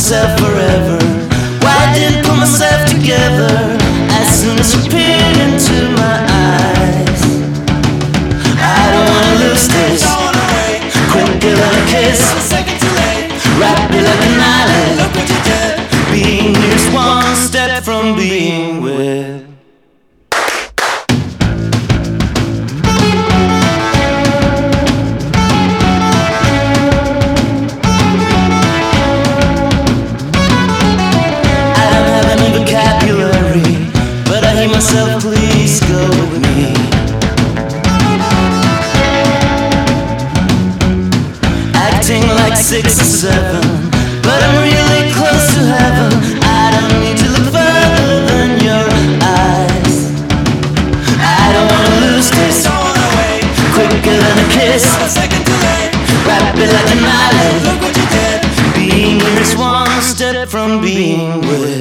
myself forever. Why I didn't put myself together as soon as you peered into my eyes. I don't wanna lose this. Quicker than a kiss. Wrap me like an island. Look what you did. Being here's one step from being with. Myself, please go with me. Acting like 6 or 7, but I'm really close to heaven. I don't need to look further than your eyes. I don't wanna lose this. Quicker than a kiss. Wrap it like an island. Being here is one step from being with.